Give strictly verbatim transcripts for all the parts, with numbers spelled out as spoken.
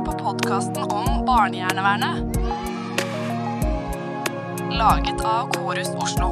på podcasten om barnehjernevernet. Laget av Chorus Oslo.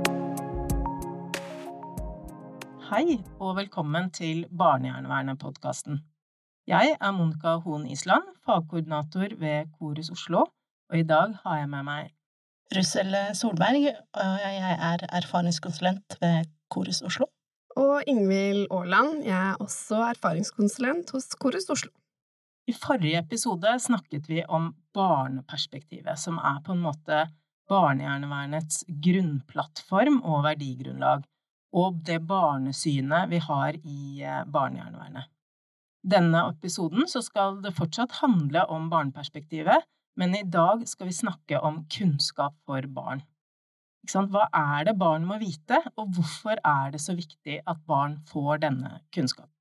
Hei, og velkommen til Barnehjernevernet-podcasten. Jeg er Monica Hohn Island, fagkoordinator ved Chorus Oslo, og i dag har jeg med meg Russell Solberg, og jeg er erfaringskonsulent ved Chorus Oslo. Og Ingvild Aaland, jeg er også erfaringskonsulent hos Chorus Oslo. I forrige episode snakket vi om barneperspektivet, som er på en måte barnehjernevernets grunnplattform og verdigrunnlag, og det barnesynet vi har i barnehjernevernet. Denne episoden så skal det fortsatt handle om barneperspektivet, men i dag skal vi snakke om kunnskap for barn. Ikke sant? Hva er det barn må vite, og hvorfor er det så viktig at barn får denne kunnskapen?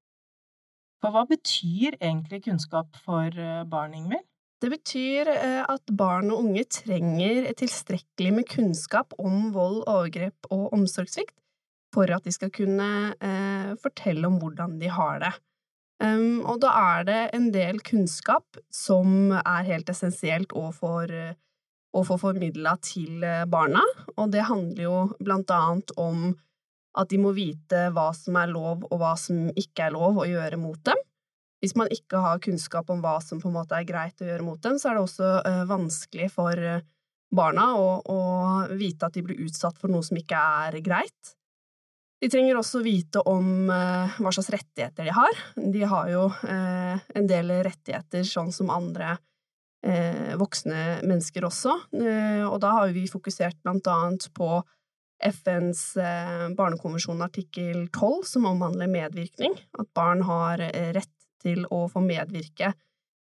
For hva betyr egentlig kunnskap for barn, Ingvild? Det betyr at barn og unge trenger tilstrekkelig med kunnskap om vold, overgrep og omsorgssvikt for at de skal kunne eh, fortelle om hvordan de har det. Um, og da er det en del kunnskap som er helt essensielt å få og få formidlet til barna, og det handler jo blant annet om at de må vite hva som er lov og hva som ikke er lov å gjøre mot dem. Hvis man ikke har kunnskap om hva som på en måte er greit å gjøre mot dem, så er det også uh, vanskelig for barna å, å vite at de blir utsatt for noe som ikke er greit. De trenger også vite om uh, hva slags rettigheter de har. De har jo uh, en del rettigheter sånn som andre Eh, voksne mennesker også, eh, og da har vi fokusert blant annet på F N's eh, barnekonvensjon artikkel tolv, som omhandler medvirkning, at barn har eh, rett til å få medvirke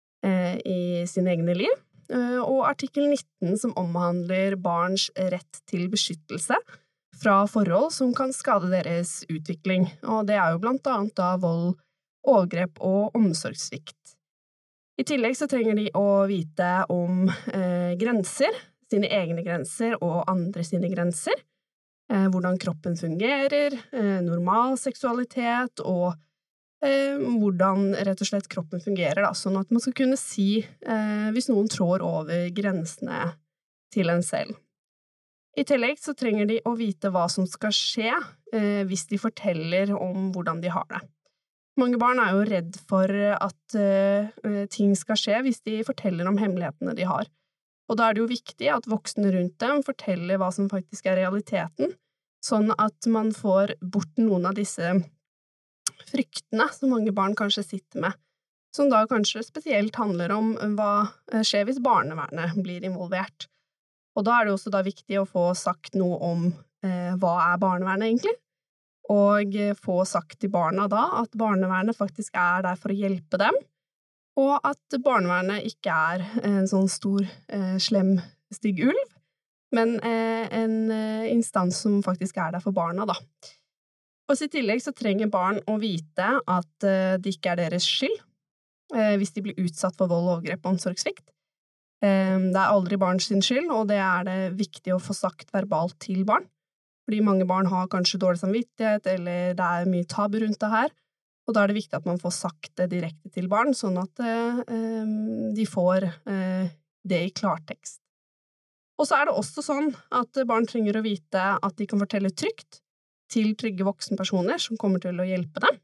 eh, i sine egne liv, eh, og artikkel nitten, som omhandler barns rett til beskyttelse fra forhold som kan skade deres utvikling, og det er jo blant annet da vold, overgrep og omsorgssvikt. I tillegg så trenger de å vite om eh, grenser, sine egne grenser og andre sine grenser, eh, hvordan kroppen fungerer, eh, normal seksualitet og eh, hvordan rett og slett kroppen fungerer, da, sånn at man skal kunne si eh, hvis noen trår over grensene til en selv. I tillegg så trenger de å vite hva som skal skje eh, hvis de forteller om hvordan de har det. Mange barn er jo redd for at uh, ting skal skje hvis de forteller om hemmelighetene de har. Og da er det jo viktig at voksne rundt dem forteller hva som faktisk er realiteten, sånn at man får bort noen av disse fryktene som mange barn kanskje sitter med, som da kanskje spesielt handler om hva skjer hvis barnevernet blir involvert. Og da er det også da viktig å få sagt noe om uh, hva er barnevernet egentlig, og få sagt til barna da at barnevernet faktisk er der for å hjelpe dem, og at barnevernet ikke er en sånn stor, eh, slem, stygg ulv, men eh, en eh, instans som faktisk er der for barna da. Og i tillegg så trenger barn å vite at eh, det ikke er deres skyld, eh, hvis de blir utsatt for vold, overgrep og omsorgssvikt. Eh, det er aldri barns sin skyld, og det er det viktig å få sagt verbalt til barn. Fordi mange barn har kanskje dårlig samvittighet, eller det er mye tabu rundt det her, og da er det viktig at man får sagt det direkte til barn, sånn at eh, de får eh, det i klartekst. Og så er det også sånn at barn trenger å vite at de kan fortelle trygt til trygge voksenpersoner som kommer til å hjelpe dem,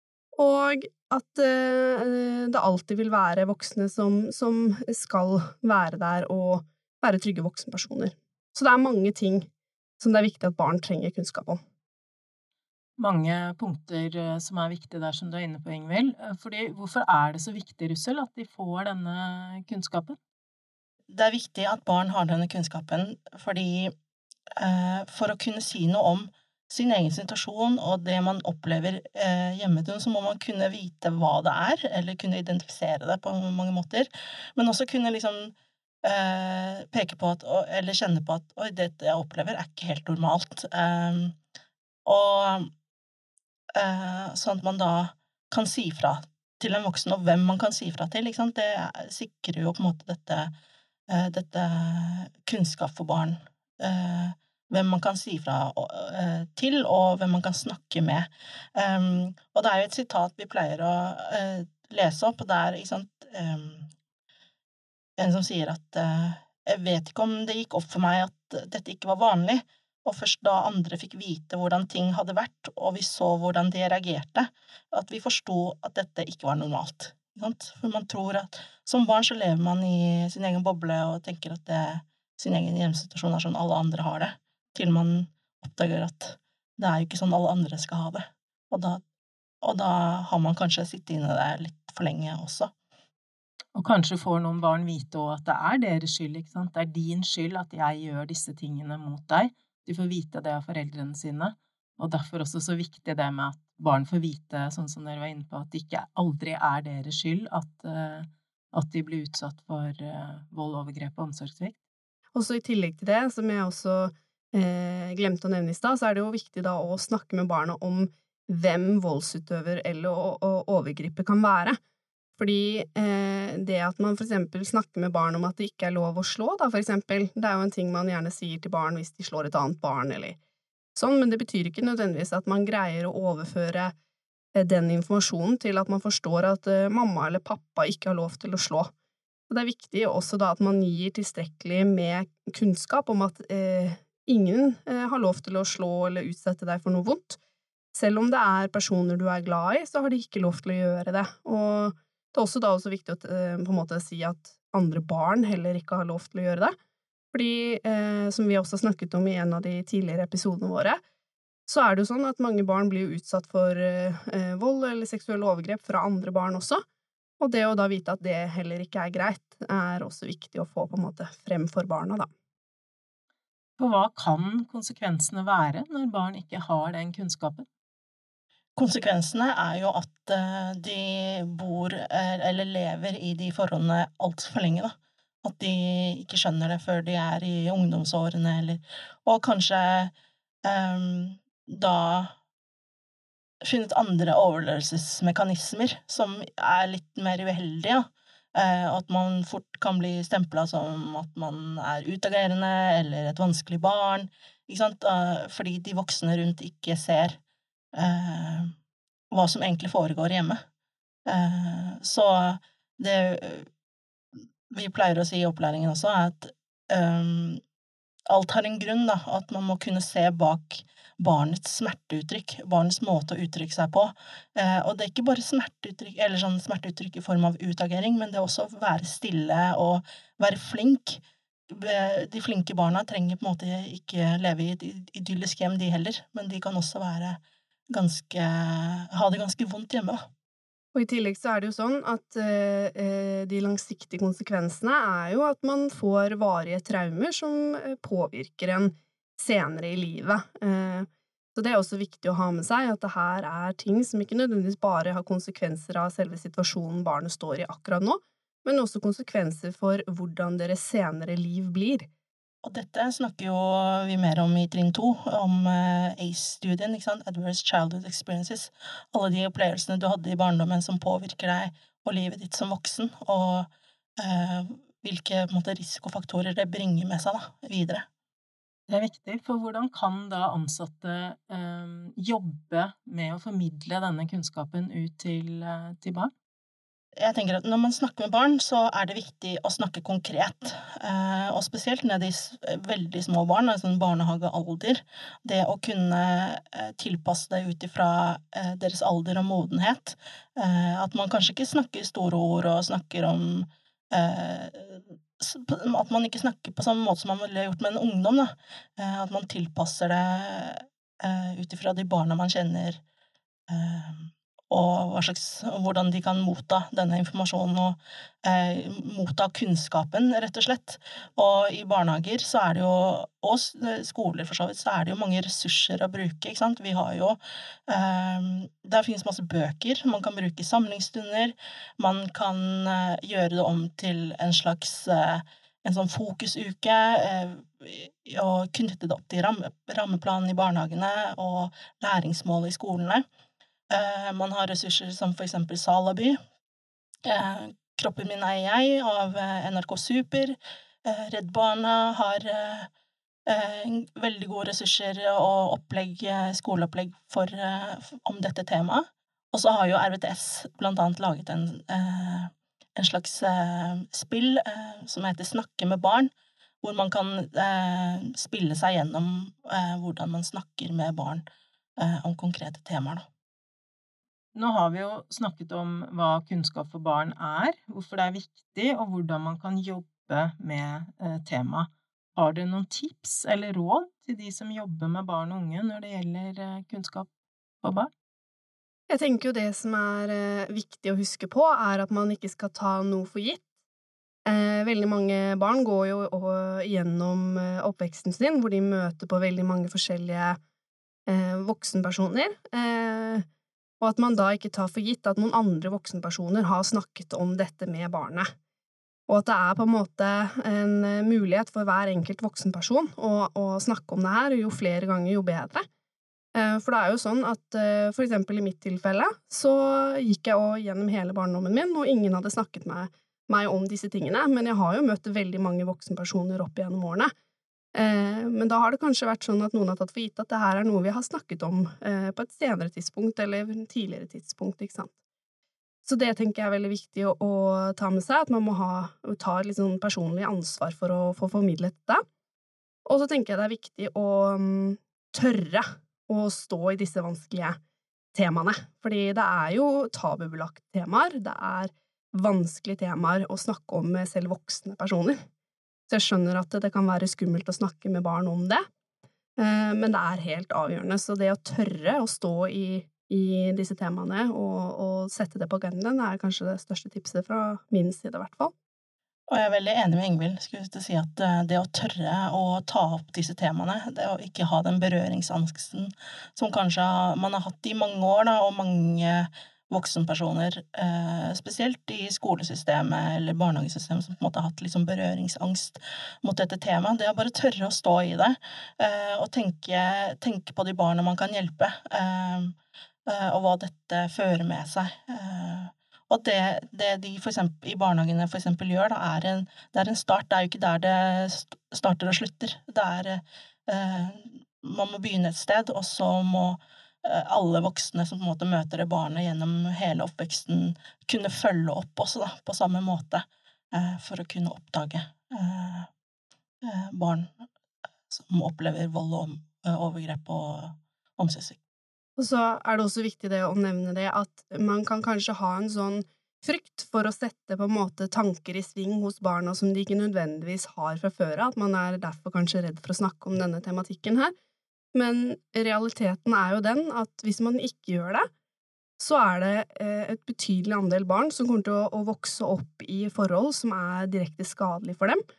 og at eh, det alltid vil være voksne som, som skal være der og være trygge voksenpersoner. Så det er mange ting som det er viktig at barn trenger kunnskap om. Mange punkter som er viktige der, som du er inne på, Ingvild. Fordi, hvorfor er det så viktig, Russell, at de får denne kunnskapen? Det er viktig at barn har denne kunnskapen, fordi eh, for å kunne si noe om sin egen situasjon og det man opplever eh, hjemme, så må man kunne vite hva det er, eller kunne identifisere det på mange måter, men også kunne liksom Uh, peke på at, eller kjenne på at oi, det jeg opplever er ikke helt normalt. Um, og uh, sånn at man da kan si fra til en voksen, og hvem man kan si fra til, ikke sant? Det sikrer jo på en måte dette, uh, dette kunnskap for barn. Uh, hvem man kan si fra uh, til, og hvem man kan snakke med. Um, og det er jo et sitat vi pleier å uh, lese opp, og det er, ikke sant, um, en som sier at eh, jeg vet ikke om det gikk opp for meg at dette ikke var vanlig, og først da andre fikk vite hvordan ting hadde vært, og vi så hvordan de reagerte, at vi forsto at dette ikke var normalt. Ikke sant? For man tror at som barn så lever man i sin egen boble og tenker at det, sin egen hjemsituasjon er sånn alle andre har det, til man oppdager at det er jo ikke sånn alle andre skal ha det. Og da, og da har man kanskje sittet inne der litt for lenge også. Og kanskje får noen barn vite også at det er deres skyld, ikke sant? Det er din skyld at jeg gjør disse tingene mot deg. De får vite det av foreldrene sine, og derfor også så viktig det med at barn får vite, sånn som dere var inne på, at det ikke aldri er deres skyld at, uh, at de blir utsatt for uh, vold, overgrep og omsorgssvikt. Også i tillegg til det, som jeg også eh, glemte å nevne i sted, så er det jo viktig da å snakke med barna om hvem voldsutøver eller overgriper kan være. Fordi eh, det at man for eksempel snakker med barn om at det ikke er lov å slå, da for eksempel, det er jo en ting man gjerne sier til barn hvis de slår et annet barn eller sånn, men det betyr ikke nødvendigvis at man greier å overføre eh, den informasjonen til at man forstår at eh, mamma eller pappa ikke har lov til å slå. Og det er viktig også da at man gir tilstrekkelig med kunnskap om at eh, ingen eh, har lov til å slå eller utsette deg for noe vondt. Selv om det er personer du er glad i, så har de ikke lov til å gjøre det. Og det er også da også viktig å eh, på en måte si at andre barn heller ikke har lov til å gjøre det. Fordi, eh, som vi også har snakket om i en av de tidligere episodene våre, så er det jo sånn at mange barn blir utsatt for eh, vold eller seksuelle overgrep fra andre barn også. Og det å da vite at det heller ikke er greit, er også viktig å få på en måte frem for barna, da. For hva kan konsekvensene være når barn ikke har den kunnskapen? Konsekvensene er jo at uh, de bor uh, eller lever i de forholdene alt for lenge, da. At de ikke skjønner det før de er i ungdomsårene, eller, og kanskje um, da funnet andre overlevelsesmekanismer som er litt mer uheldige, eh, at man fort kan bli stemplet som at man er utagerende eller et vanskelig barn, ikke sant? Eh, fordi de voksne rundt ikke ser eh, hva som egentlig foregår hjemme. Eh, så det vi pleier å si i opplæringen også er at um, alt har en grunn, da, at man må kunne se bak barnets smerteuttrykk, barnets måte å uttrykke seg på. Eh, og det er ikke bare smerteuttrykk, eller sånn smerteuttrykk i form av utagering, men det er også å være stille og være flink. De flinke barna trenger på en måte ikke leve i et idyllisk hjem, de heller, men de kan også være ganske, ha det ganske vondt hjemme, da. Og i tillegg så er det jo sånn at eh, de langsiktige konsekvensene er jo at man får varige traumer som påvirker en senere i livet. Eh, så det er også viktig å ha med seg at det her er ting som ikke nødvendigvis bare har konsekvenser av selve situasjonen barnet står i akkurat nå, men også konsekvenser for hvordan deres senere liv blir. Og dette snakker jo vi mer om i trinn to, om uh, A C E-studien, ikke sant? Adverse Childhood Experiences. Alle de opplevelsene du hadde i barndommen som påvirker deg og livet ditt som voksen, og uh, hvilke på en måte, risikofaktorer det bringer med seg da, videre. Det er viktig, for hvordan kan da ansatte uh, jobbe med å formidle denne kunnskapen ut til, uh, til barn? Jeg tenker at når man snakker med barn, så er det viktig å snakke konkret, eh, og spesielt ned i veldig små barn, altså barnehagealder, det å kunne eh, tilpasse det ut ifra eh, deres alder og modenhet, eh, at man kanskje ikke snakker store ord og snakker om, eh, at man ikke snakker på samme måte som man ville gjort med en ungdom, da. Eh, at man tilpasser det eh, ut ifra de barna man kjenner, eh, og hva slags, hvordan de kan motta denne informasjonen og eh, motta kunnskapen, rett og slett. Og i barnehager så er det jo, og skoler for så vidt, så er det jo mange ressurser å bruke, ikke sant? Vi har jo, eh, der finnes masse bøker, man kan bruke samlingsstunder, man kan eh, gjøre det om til en slags, eh, en sånn fokusuke, eh, og knytte det opp til ramme, rammeplanen i barnehagene og læringsmål i skolene. Uh, man har ressurser som for eksempel Salaby, uh, Kroppen min er jeg av uh, N R K Super, uh, Redd Barna har uh, uh, veldig gode ressurser og opplegg, uh, skoleopplegg for, uh, om dette temaet. Og så har jo R V T S blant annet laget en, uh, en slags eh, spill eh, som heter Snakke med barn, hvor man kan eh, spille seg gjennom eh, hvordan man snakker med barn eh, om konkrete temaer. Da. Nå har vi jo snakket om hva kunnskap for barn er, hvorfor det er viktig, og hvordan man kan jobbe med eh, temaet. Har du noen tips eller råd til de som jobber med barn og unge når det gjelder eh, kunnskap for barn? Jeg tenker jo det som er eh, viktig å huske på, er at man ikke skal ta noe for gitt. Eh, veldig mange barn går jo over, gjennom eh, oppveksten sin, hvor de møter på veldig mange forskjellige eh, voksenpersoner, eh, og at man da ikke tar for gitt at noen andre voksenpersoner har snakket om dette med barnet. Og at det er på en måte en mulighet for hver enkelt voksenperson å, å snakke om det her, og jo flere ganger, jo bedre. For det er jo sånn at for eksempel i mitt tilfelle så gikk jeg også gjennom hele barndommen min, og ingen hadde snakket med meg om disse tingene, men jeg har jo møtt veldig mange voksenpersoner opp gjennom årene. Men da har det kanskje vært sånn at noen har tatt for gitt at det her er noe vi har snakket om på et senere tidspunkt, eller tidligere tidspunkt, ikke sant? Så det tenker jeg er veldig viktig å, å ta med seg, at man må ha, ta et litt sånn personlig ansvar for å få formidlet det. Og så tenker jeg det er viktig å um, tørre å stå i disse vanskelige temaene, fordi det er jo tabubelagt temaer, det er vanskelige temaer å snakke om med selv voksne personer. Så jeg skjønner at det kan være skummelt å snakke med barn om det, men det er helt avgjørende. Så det å tørre å stå i, i disse temaene og, og sette det på agendaen er kanskje det største tipset fra min side i hvert fall. Og jeg er veldig enig med Ingvild, skulle jeg si at det å tørre å ta opp disse temaene, det å ikke ha den berøringsangsten som kanskje man har hatt i mange år, da, og mange voksenpersoner, eh, spesielt i skolesystemet eller barnehagesystemet, som på en måte har hatt liksom berøringsangst mot dette temaet. Det å bare tørre å stå i det, eh, og tenke, tenke på de barna man kan hjelpe, eh, eh, og hva dette fører med seg. Eh, og det, det de for eksempel, i barnehagene for eksempel gjør, da, er en, det er en start. Det er jo ikke der det starter og slutter. Det er, eh, man må begynne et sted, og så må alle voksne som på en måte møter det barnet gjennom hele oppveksten kunne følge opp også da, på samme måte eh, for å kunne oppdage eh, eh, barn som opplever vold og overgrep og omsorgssvikt. Og så er det også viktig det å nevne det at man kan kanskje ha en sånn frykt for å sette på en måte tanker i sving hos barna som de ikke nødvendigvis har fra før, at man er derfor kanskje redd for å snakke om denne tematikken her. Men realiteten er jo den at hvis man ikke gjør det, så er det et betydelig andel barn som kommer til å, å vokse opp i forhold som er direkte skadelig for dem.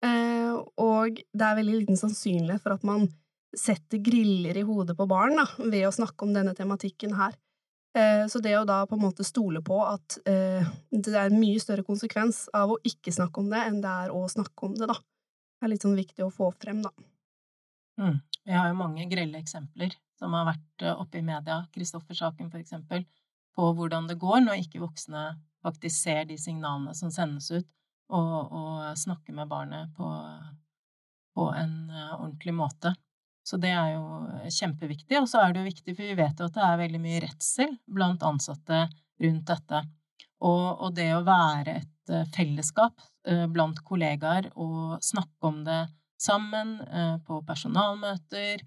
Eh, og det er veldig liten sannsynlighet for at man setter griller i hodet på barn da, ved å snakke om denne tematikken her. Eh, så det å da på en måte stole på at eh, det er en mye større konsekvens av å ikke snakke om det enn det er å snakke om det da. Det er litt sånn viktig å få frem da. Mm. Vi har jo mange grelle eksempler som har vært oppe i media, Kristoffer-saken for eksempel, på hvordan det går når ikke voksne faktisk ser de signalene som sendes ut, og, og snakker med barnet på, på en ordentlig måte. Så det er jo kjempeviktig, og så er det jo viktig, for vi vet jo at det er veldig mye redsel blant ansatte rundt dette. Og, og det å være et fellesskap blant kollegaer og snakke om det sammen på personalmøter,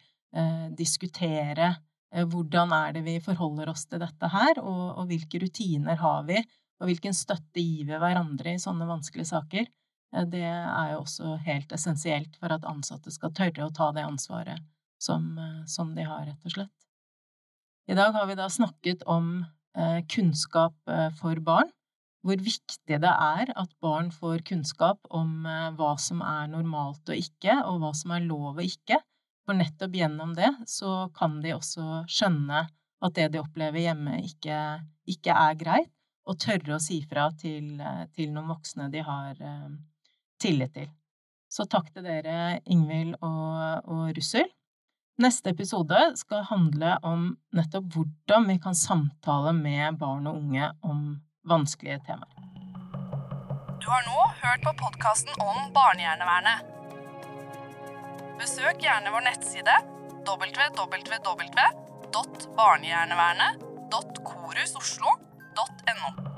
diskutere hvordan er det vi forholder oss til dette her, og, og hvilke rutiner har vi, og hvilken støtte gir vi hverandre i sånne vanskelige saker. Det er jo også helt essensielt for at ansatte skal tørre å ta det ansvaret som, som de har, rett og slett. I dag har vi da snakket om kunnskap for barn, hvor viktig det er at barn får kunnskap om hva som er normalt og ikke, og hva som er lov og ikke. For nettopp gjennom det så kan de også skjønne at det de opplever hjemme ikke, ikke er greit, og tørre å si fra til, til noen voksne de har eh, tillit til. Så takk til dere, Ingvild og, og Russel. Neste episode skal handle om nettopp hvordan vi kan samtale med barn og unge om vanskelige temaer. Du har nå hørt på podcasten om barnehjernevernet. Besøk gjerne vår nettside w w w punktum barnehjernevernet punktum korusoslo punktum no.